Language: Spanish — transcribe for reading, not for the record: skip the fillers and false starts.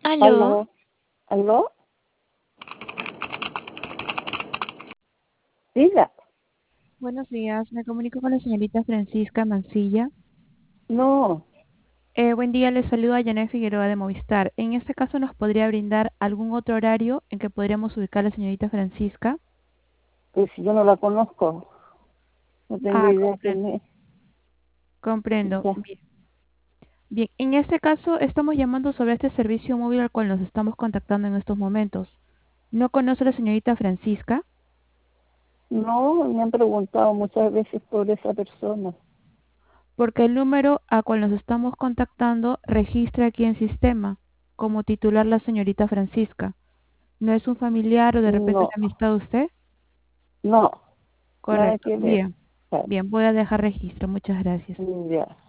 Aló, Aló, aló, diga, buenos días. Me comunico con la señorita Francisca Mancilla. no, Buen día, les saluda Janet Figueroa de Movistar. En este caso, ¿nos podría brindar algún otro horario en que podríamos ubicar a la señorita Francisca? pues yo no la conozco, no tengo Ah, idea comprendo. quién es. Comprendo. Ya. Bien. Bien, en este caso estamos llamando sobre este servicio móvil al cual nos estamos contactando en estos momentos. ¿No conoce a la señorita Francisca? No, me han preguntado muchas veces por esa persona. Porque el número a cual nos estamos contactando registra aquí en sistema como titular la señorita Francisca. ¿No es un familiar o de repente No, una amistad de usted? no, nada Correcto. que ver. Bien. Ya, Bien, voy a dejar registro. Muchas gracias. ya.